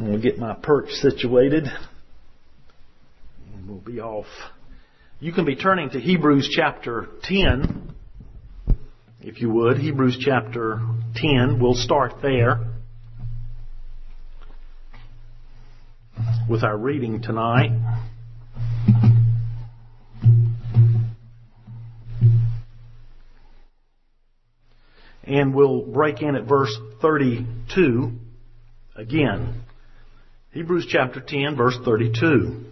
I'm going to get my perch situated, and we'll be off. You can be turning to Hebrews chapter 10, if you would. Hebrews chapter 10. We'll start there with our reading tonight. And we'll break in at verse 32 again. Hebrews chapter 10, verse 32.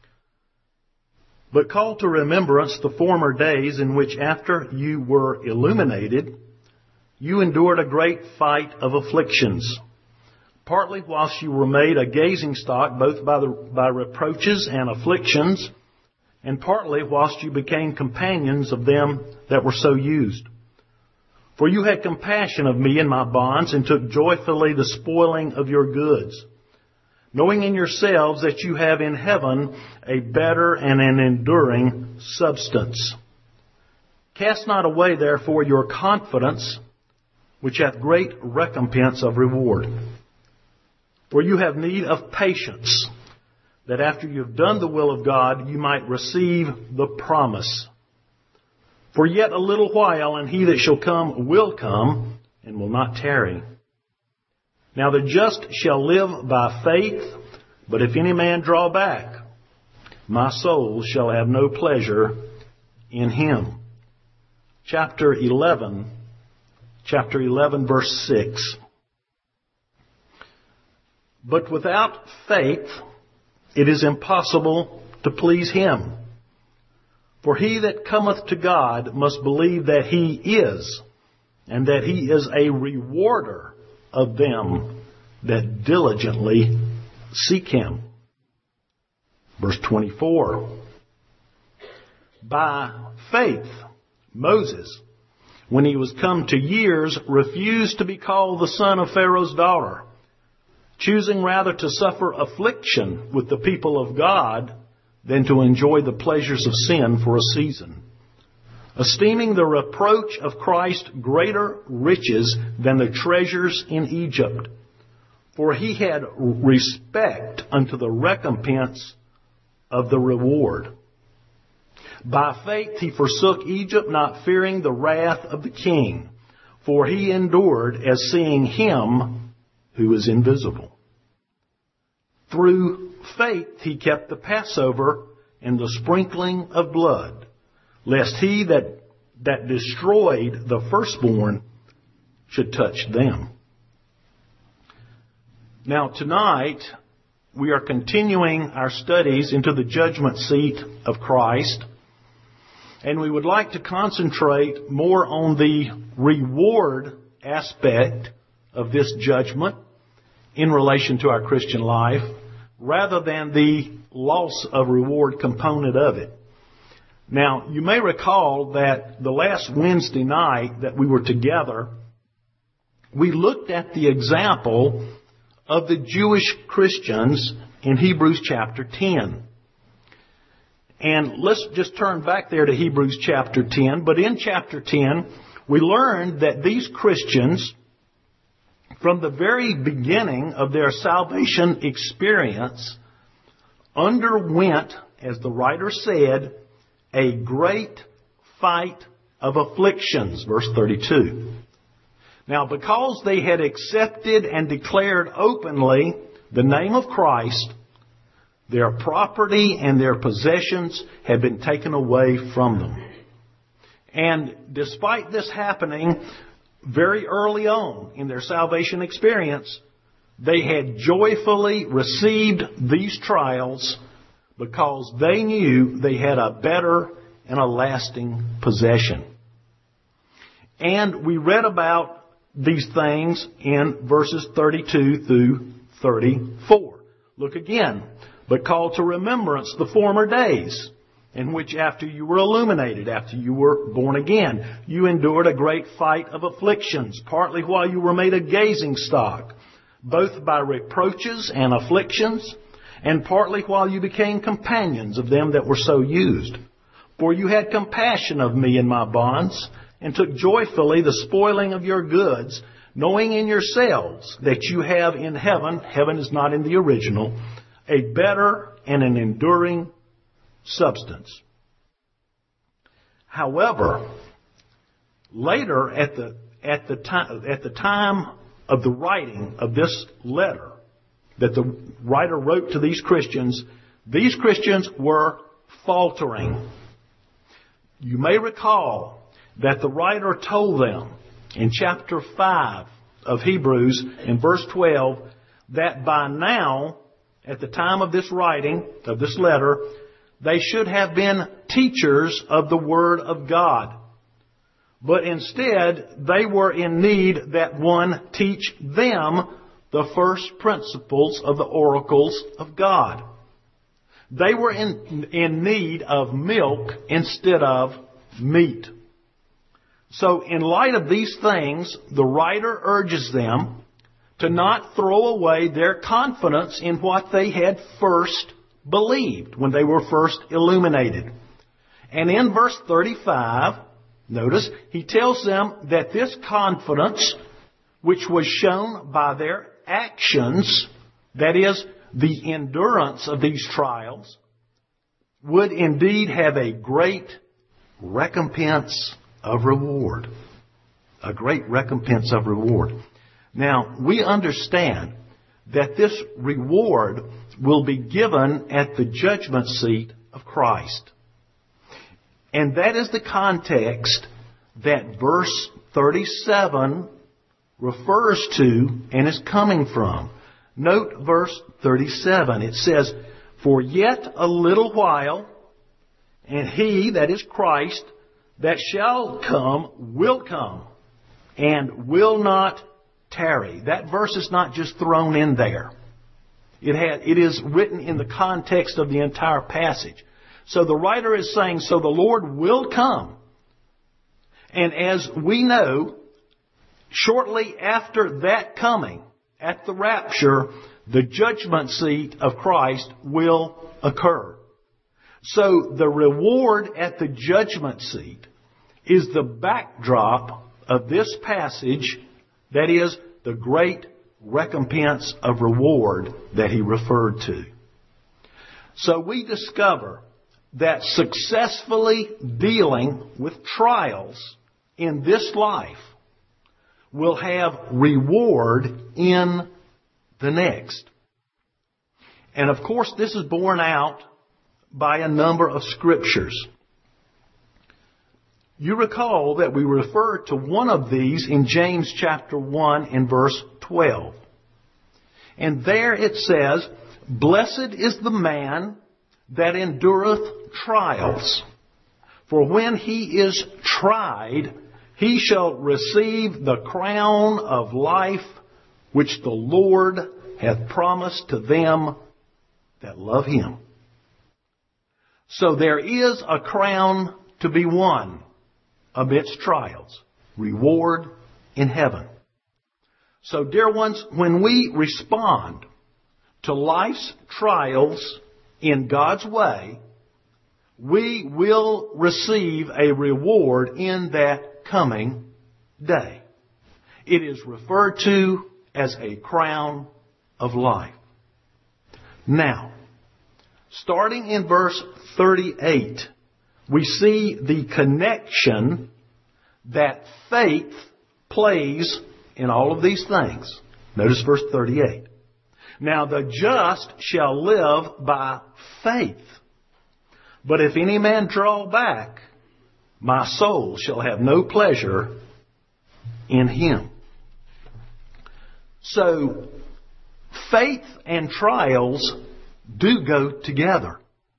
But call to remembrance the former days in which after you were illuminated, you endured a great fight of afflictions, partly whilst you were made a gazing stock both by reproaches and afflictions, and partly whilst you became companions of them that were so used. For you had compassion of me in my bonds, and took joyfully the spoiling of your goods, knowing in yourselves that you have in heaven a better and an enduring substance. Cast not away therefore your confidence, which hath great recompense of reward. For you have need of patience, that after you have done the will of God, you might receive the promise. For yet a little while, and he that shall come will come, and will not tarry. Now the just shall live by faith, but if any man draw back, my soul shall have no pleasure in him. Chapter 11, verse 6. But without faith it is impossible to please him. For he that cometh to God must believe that he is, and that he is a rewarder of them that diligently seek him. Verse 24. By faith, Moses, when he was come to years, refused to be called the son of Pharaoh's daughter, choosing rather to suffer affliction with the people of God than to enjoy the pleasures of sin for a season, esteeming the reproach of Christ greater riches than the treasures in Egypt. For he had respect unto the recompense of the reward. By faith he forsook Egypt, not fearing the wrath of the king, for he endured as seeing him who is invisible. Through faith he kept the Passover and the sprinkling of blood, lest he that destroyed the firstborn should touch them. Now tonight we are continuing our studies into the judgment seat of Christ, and we would like to concentrate more on the reward aspect of this judgment in relation to our Christian life, rather than the loss of reward component of it. Now, you may recall that the last Wednesday night that we were together, we looked at the example of the Jewish Christians in Hebrews chapter 10. And let's just turn back there to Hebrews chapter 10. But in chapter 10, we learned that these Christians, from the very beginning of their salvation experience, underwent, as the writer said, a great fight of afflictions. Verse 32. Now, because they had accepted and declared openly the name of Christ, their property and their possessions had been taken away from them. And despite this happening very early on in their salvation experience, they had joyfully received these trials because they knew they had a better and a lasting possession. And we read about these things in verses 32 through 34. Look again. But call to remembrance the former days, in which after you were illuminated, after you were born again, you endured a great fight of afflictions, partly while you were made a gazing stock, both by reproaches and afflictions, and partly while you became companions of them that were so used. For you had compassion of me in my bonds, and took joyfully the spoiling of your goods, knowing in yourselves that you have in heaven, heaven is not in the original, a better and an enduring substance. However, later at the time of the writing of this letter that the writer wrote to these Christians were faltering. You may recall that the writer told them in chapter 5 of Hebrews in verse 12 that by now, at the time of this writing, of this letter, they should have been teachers of the Word of God. But instead, they were in need that one teach them the first principles of the oracles of God. They were in need of milk instead of meat. So in light of these things, the writer urges them to not throw away their confidence in what they had first believed when they were first illuminated. And in verse 35, notice, he tells them that this confidence, which was shown by their actions, that is, the endurance of these trials, would indeed have a great recompense of reward. A great recompense of reward. Now, we understand that this reward will be given at the judgment seat of Christ. And that is the context that verse 37 refers to and is coming from. Note verse 37. It says, "For yet a little while, and he," that is Christ, "that shall come, will come, and will not tarry." That verse is not just thrown in there. It is written in the context of the entire passage. So the writer is saying, so the Lord will come. And as we know, shortly after that coming, at the rapture, the judgment seat of Christ will occur. So the reward at the judgment seat is the backdrop of this passage, that is, the great recompense of reward that he referred to. So we discover that successfully dealing with trials in this life will have reward in the next. And of course, this is borne out by a number of scriptures. You recall that we referred to one of these in James chapter 1 and verse 12. And there it says, "Blessed is the man that endureth trials. For when he is tried, he shall receive the crown of life which the Lord hath promised to them that love him." So there is a crown to be won amidst trials. Reward in heaven. So, dear ones, when we respond to life's trials in God's way, we will receive a reward in that coming day. It is referred to as a crown of life. Now, starting in verse 38, we see the connection that faith plays in all of these things. Notice verse 38. "Now the just shall live by faith. But if any man draw back, my soul shall have no pleasure in him." So, faith and trials do go together.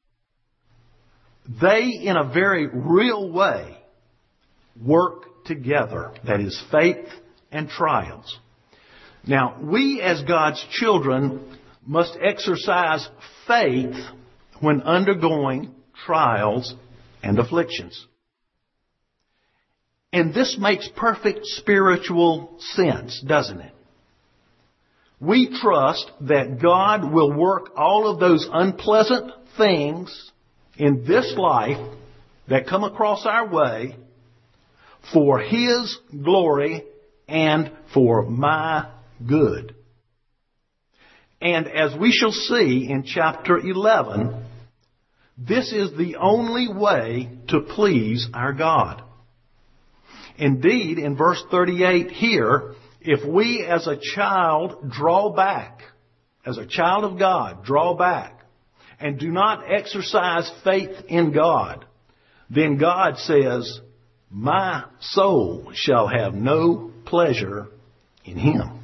They, in a very real way, work together. That is, faith and trials. Now, we as God's children must exercise faith when undergoing trials and afflictions. And this makes perfect spiritual sense, doesn't it? We trust that God will work all of those unpleasant things in this life that come across our way for His glory and for my good. And as we shall see in chapter 11, this is the only way to please our God. Indeed, in verse 38 here, if we as a child draw back, as a child of God, draw back, and do not exercise faith in God, then God says, my soul shall have no pleasure in Him.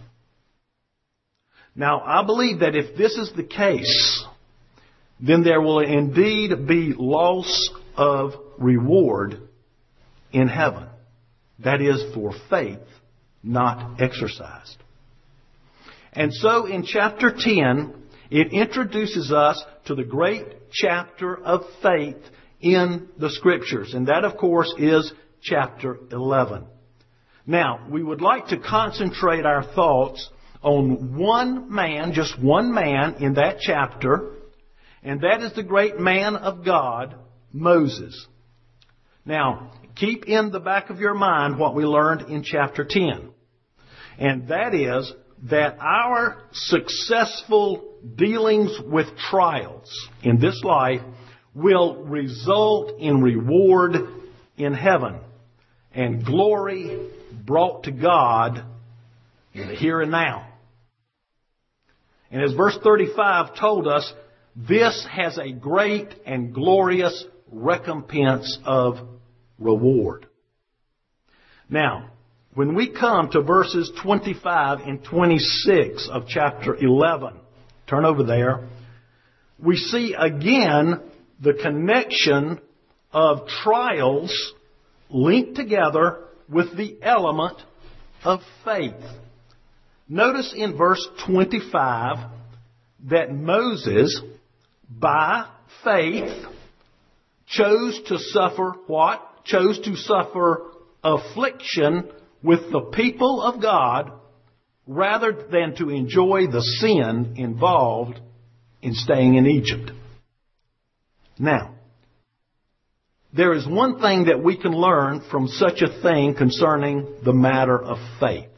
Now, I believe that if this is the case, then there will indeed be loss of reward in heaven. That is for faith not exercised. And so in chapter 10, it introduces us to the great chapter of faith in the Scriptures. And that, of course, is chapter 11. Now, we would like to concentrate our thoughts on one man, just one man in that chapter, and that is the great man of God, Moses. Now, keep in the back of your mind what we learned in chapter 10. And that is that our successful dealings with trials in this life will result in reward in heaven and glory brought to God in the here and now. And as verse 35 told us, this has a great and glorious recompense of reward. Now, when we come to verses 25 and 26 of chapter 11, turn over there, we see again the connection of trials linked together with the element of faith. Notice in verse 25 that Moses, by faith, chose to suffer what? Chose to suffer affliction with the people of God rather than to enjoy the sin involved in staying in Egypt. Now, there is one thing that we can learn from such a thing concerning the matter of faith.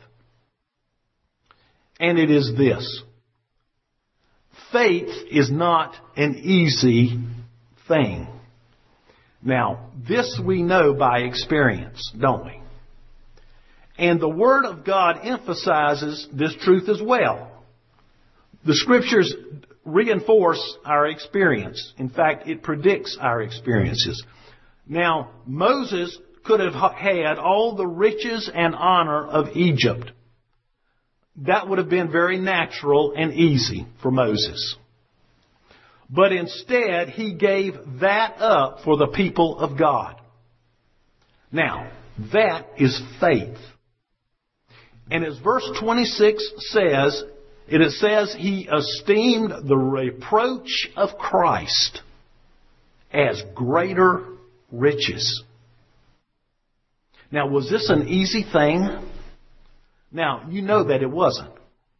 And it is this. Faith is not an easy thing. Now, this we know by experience, don't we? And the Word of God emphasizes this truth as well. The Scriptures reinforce our experience. In fact, it predicts our experiences. Now, Moses could have had all the riches and honor of Egypt. That would have been very natural and easy for Moses. But instead, he gave that up for the people of God. Now, that is faith. And as verse 26 says, it says he esteemed the reproach of Christ as greater riches. Now, was this an easy thing? Now, you know that it wasn't.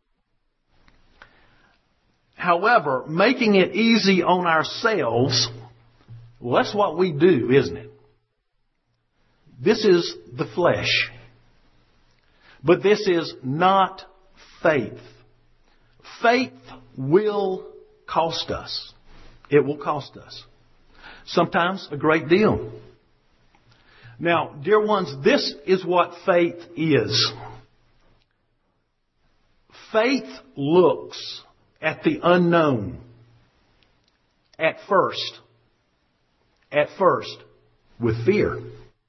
However, making it easy on ourselves, well, that's what we do, isn't it? This is the flesh. But this is not faith. Faith will cost us. It will cost us. Sometimes a great deal. Now, dear ones, this is what faith is. Faith looks at the unknown at first with fear.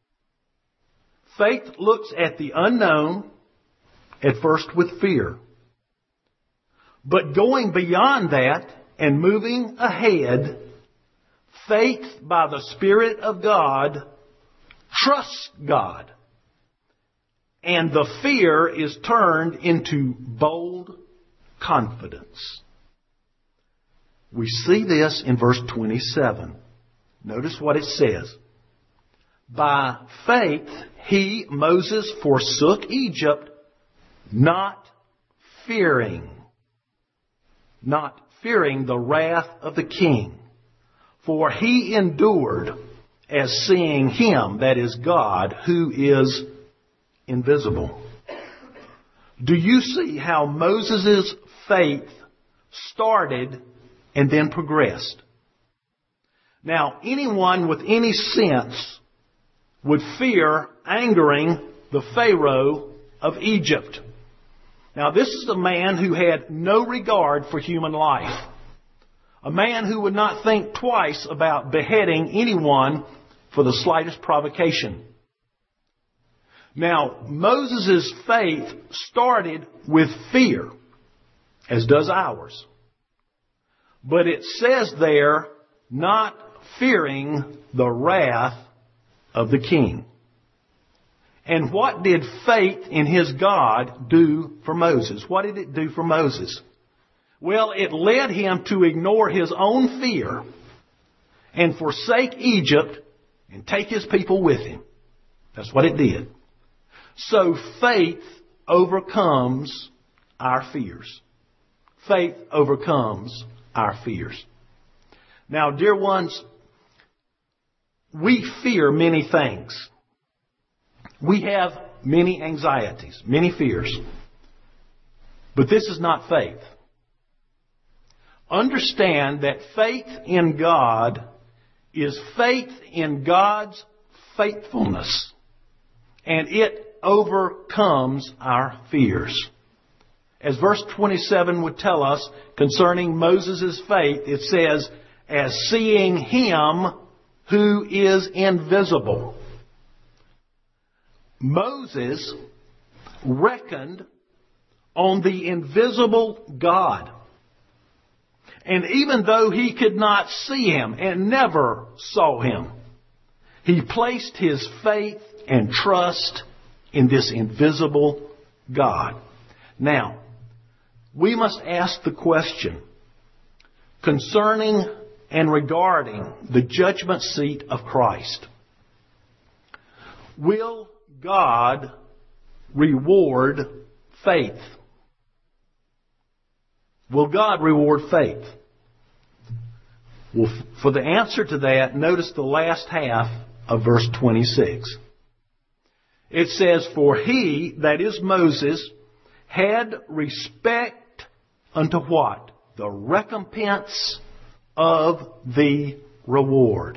Faith looks at the unknown at first with fear. But going beyond that and moving ahead, faith by the Spirit of God trusts God. And the fear is turned into bold confidence. We see this in verse 27. Notice what it says. By faith, he, Moses, forsook Egypt, not fearing the wrath of the king. For he endured as seeing him, that is God, who is invisible. do you see how Moses' faith started and then progressed? Now, anyone with any sense would fear angering the Pharaoh of Egypt. Now, this is a man who had no regard for human life. A man who would not think twice about beheading anyone for the slightest provocation. Now, Moses' faith started with fear, as does ours. But it says there, not fearing the wrath of the king. And what did faith in his God do for Moses? What did it do for Moses? Well, it led him to ignore his own fear and forsake Egypt and take his people with him. That's what it did. So faith overcomes our fears. Faith overcomes our fears. Now, dear ones, we fear many things. We have many anxieties, many fears. But this is not faith. Understand that faith in God is faith in God's faithfulness. And it overcomes our fears. As verse 27 would tell us concerning Moses' faith, it says, as seeing Him who is invisible. Moses reckoned on the invisible God. And even though he could not see Him and never saw Him, he placed his faith and trust in this invisible God. Now, we must ask the question concerning and regarding the judgment seat of Christ. Will God reward faith? Will God reward faith? Well, for the answer to that, notice the last half of verse 26. It says, for he, that is Moses, had respect unto what? The recompense of the reward.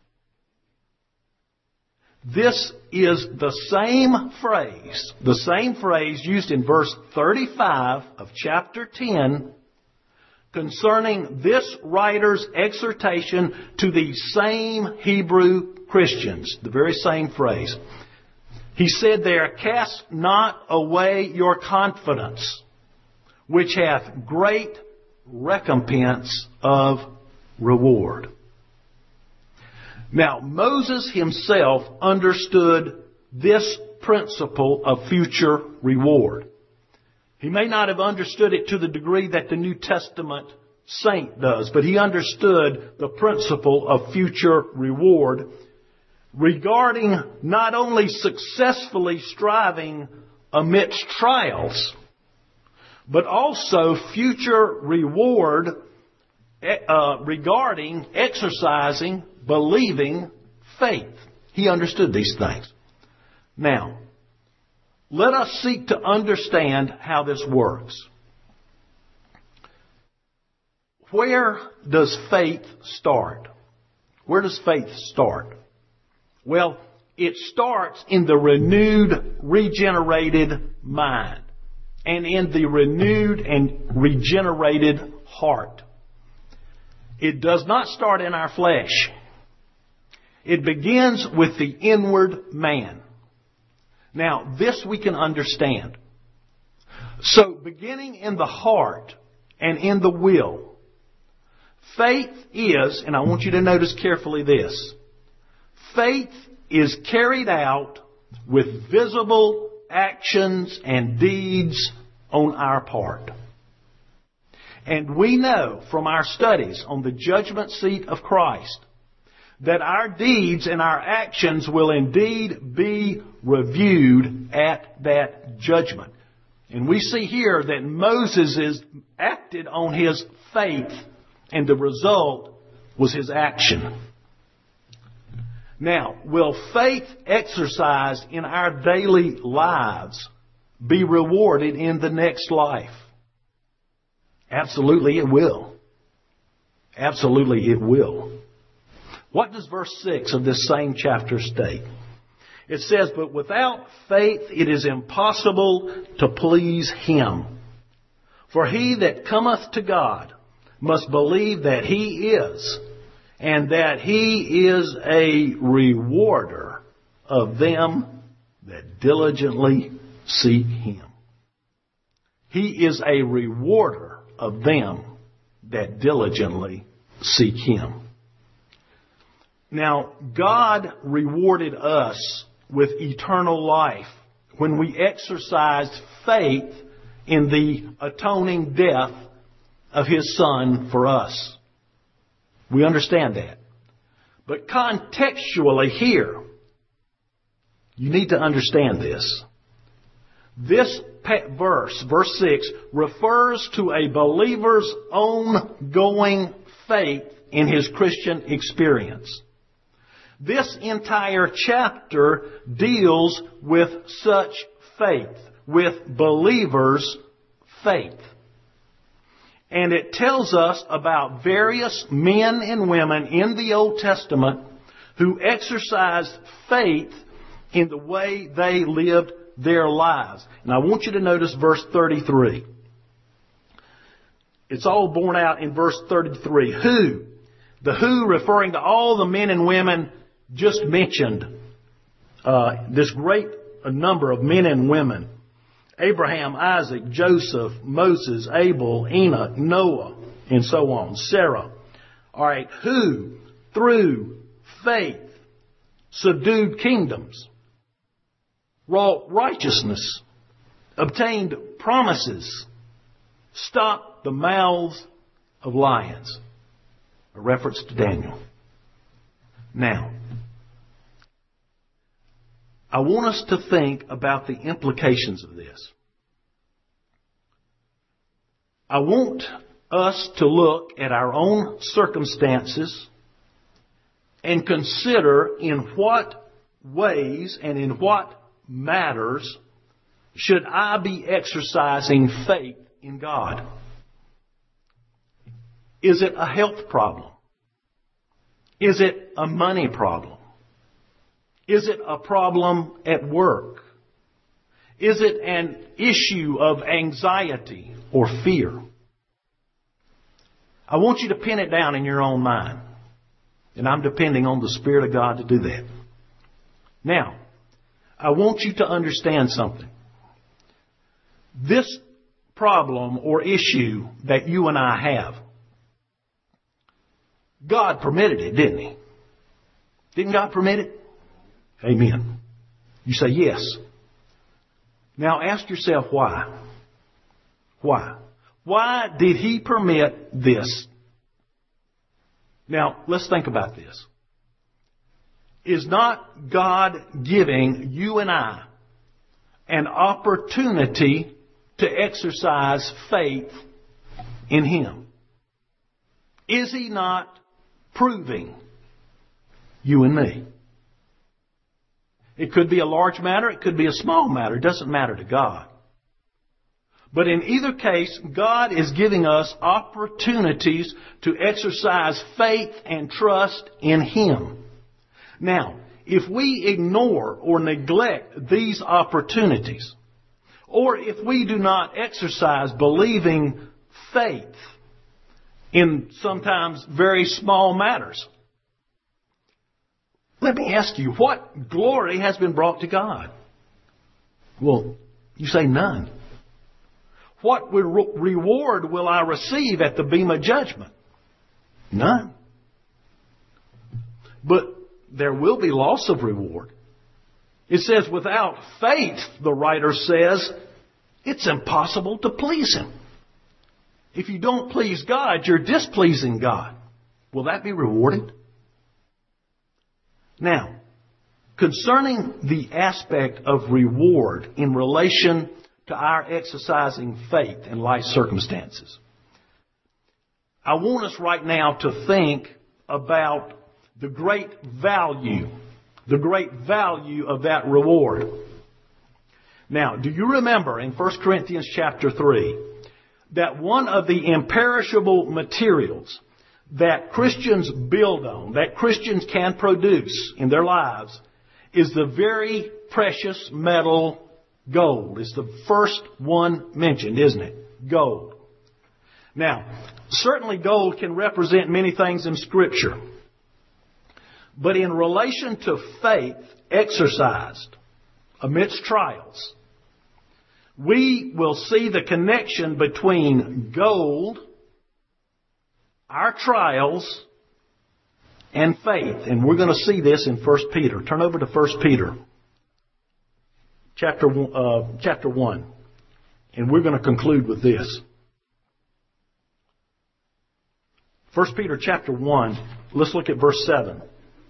This is the same phrase used in verse 35 of chapter 10 concerning this writer's exhortation to the same Hebrew Christians. The very same phrase. He said there, cast not away your confidence, which hath great recompense of reward. Now, Moses himself understood this principle of future reward. He may not have understood it to the degree that the New Testament saint does, but he understood the principle of future reward regarding not only successfully striving amidst trials, but also future reward regarding exercising, believing faith. He understood these things. Now, let us seek to understand how this works. Where does faith start? Where does faith start? Well, it starts in the renewed, regenerated mind and in the renewed and regenerated heart. It does not start in our flesh. It begins with the inward man. Now, this we can understand. So, beginning in the heart and in the will, faith is, and I want you to notice carefully this, faith is carried out with visible actions and deeds on our part. And we know from our studies on the judgment seat of Christ that our deeds and our actions will indeed be reviewed at that judgment. And we see here that Moses acted on his faith, and the result was his action. Now, will faith exercised in our daily lives be rewarded in the next life? Absolutely it will. Absolutely it will. What does verse 6 of this same chapter state? It says, "But without faith it is impossible to please Him. For he that cometh to God must believe that He is, and that He is a rewarder of them that diligently seek Him." He is a rewarder of them that diligently seek Him. Now, God rewarded us with eternal life when we exercised faith in the atoning death of His Son for us. We understand that. But contextually here, you need to understand this. This verse, verse 6, refers to a believer's ongoing faith in his Christian experience. This entire chapter deals with such faith, with believers' faith. And it tells us about various men and women in the Old Testament who exercised faith in the way they lived their lives. And I want you to notice verse 33. It's all borne out in verse 33. Who? The who referring to all the men and women just mentioned. This great number of men and women. Abraham, Isaac, Joseph, Moses, Abel, Enoch, Noah, and so on. Sarah. All right. Who, through faith, subdued kingdoms, wrought righteousness, obtained promises, stopped the mouths of lions. A reference to Daniel. Now, I want us to think about the implications of this. I want us to look at our own circumstances and consider in what ways and in what matters should I be exercising faith in God. Is it a health problem? Is it a money problem? Is it a problem at work? Is it an issue of anxiety or fear? I want you to pin it down in your own mind. And I'm depending on the Spirit of God to do that. Now, I want you to understand something. This problem or issue that you and I have, God permitted it, didn't He? Didn't God permit it? Amen. You say yes. Now ask yourself why. Why? Why did He permit this? Now, let's think about this. Is not God giving you and I an opportunity to exercise faith in Him? Is He not proving you and me? It could be a large matter, it could be a small matter. It doesn't matter to God. But in either case, God is giving us opportunities to exercise faith and trust in Him. Now, if we ignore or neglect these opportunities, or if we do not exercise believing faith in sometimes very small matters, let me ask you, what glory has been brought to God? Well, you say none. What reward will I receive at the Bema judgment? None. But there will be loss of reward. It says, without faith, the writer says, it's impossible to please Him. If you don't please God, you're displeasing God. Will that be rewarded? Now, concerning the aspect of reward in relation to our exercising faith in life circumstances, I want us right now to think about the great value of that reward. Now, do you remember in 1 Corinthians chapter 3 that one of the imperishable materials that Christians build on, that Christians can produce in their lives, is the very precious metal gold? It's the first one mentioned, isn't it? Gold. Now, certainly gold can represent many things in Scripture. But in relation to faith exercised amidst trials, we will see the connection between gold, our trials, and faith. And we're going to see this in 1 Peter. Turn over to 1 Peter chapter 1. And we're going to conclude with this. 1 Peter chapter 1, let's look at verse 7.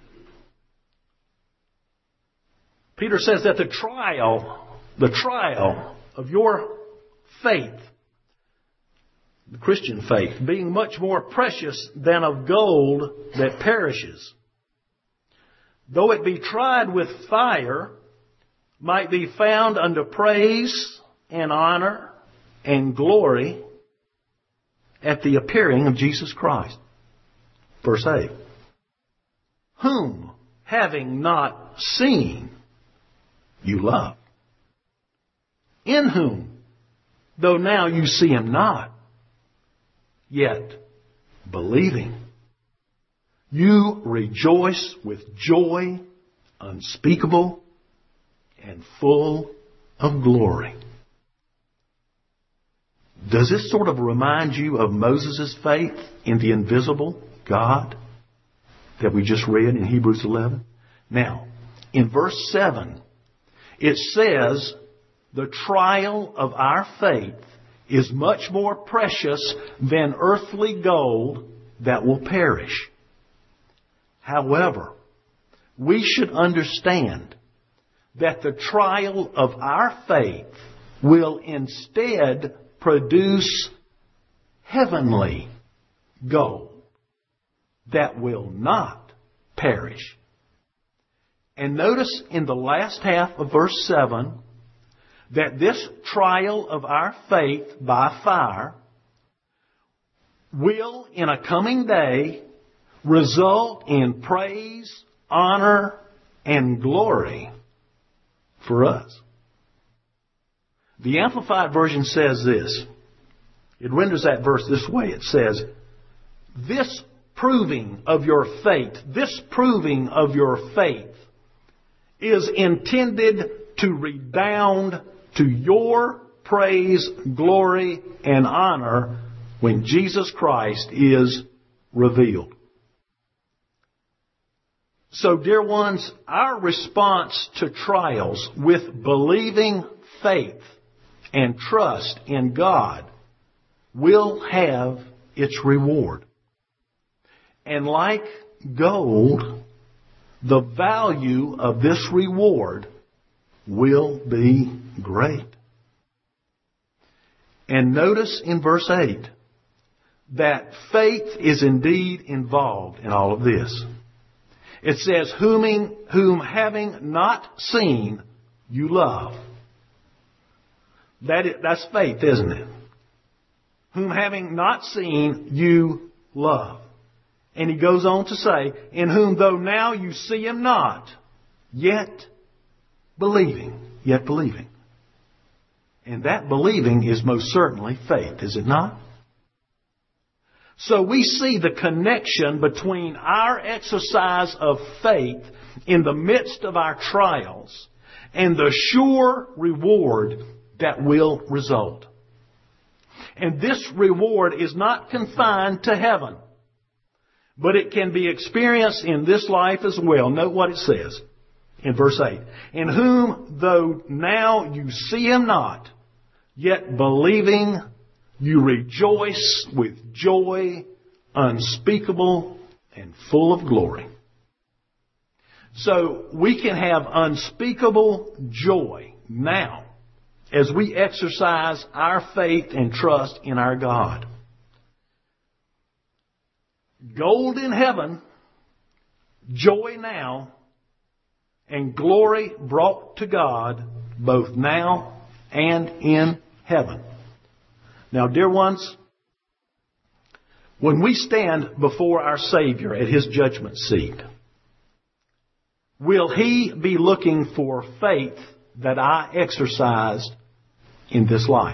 Peter says that the trial of your faith, the Christian faith, being much more precious than of gold that perishes, though it be tried with fire, might be found unto praise and honor and glory at the appearing of Jesus Christ. Verse 8. Whom, having not seen, you love. In whom, though now you see Him not, yet believing, you rejoice with joy unspeakable and full of glory. Does this sort of remind you of Moses' faith in the invisible God that we just read in Hebrews 11? Now, in verse 7, it says the trial of our faith is much more precious than earthly gold that will perish. However, we should understand that the trial of our faith will instead produce heavenly gold that will not perish. And notice in the last half of verse 7 that this trial of our faith by fire will, in a coming day, result in praise, honor, and glory for us. The Amplified Version says this. It renders that verse this way. It says, this proving of your faith is intended to redound to your praise, glory, and honor when Jesus Christ is revealed. So, dear ones, our response to trials with believing faith and trust in God will have its reward. And like gold, the value of this reward will be great. And notice in verse 8 that faith is indeed involved in all of this. It says, whom having not seen, you love. That's faith, isn't it? Whom having not seen, you love. And he goes on to say, in whom though now you see Him not, yet believing. And that believing is most certainly faith, is it not? So we see the connection between our exercise of faith in the midst of our trials and the sure reward that will result. And this reward is not confined to heaven, but it can be experienced in this life as well. Note what it says in verse 8. In whom, though now you see Him not, yet believing, you rejoice with joy unspeakable and full of glory. So we can have unspeakable joy now as we exercise our faith and trust in our God. Gold in heaven, joy now, and glory brought to God both now and in heaven. Now, dear ones, when we stand before our Savior at His judgment seat, will He be looking for faith that I exercised in this life?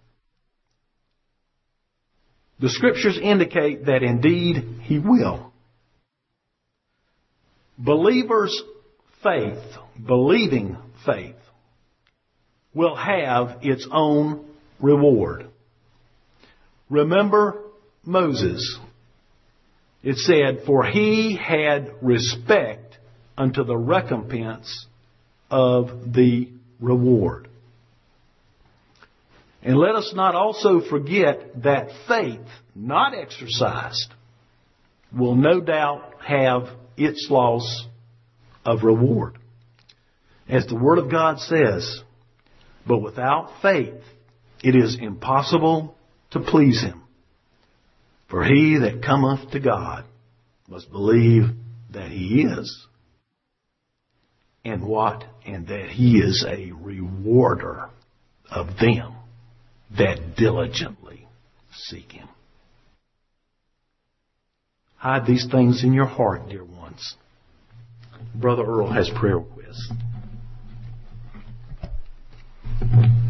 The Scriptures indicate that indeed He will. Believers' faith, believing faith, will have its own reward. Remember Moses. It said, "For he had respect unto the recompense of the reward." And let us not also forget that faith not exercised will no doubt have its loss of reward. As the Word of God says, "But without faith it is impossible to please Him. For he that cometh to God must believe that He is." And what? And that He is a rewarder of them that diligently seek Him. Hide these things in your heart, dear ones. Brother Earl has prayer requests.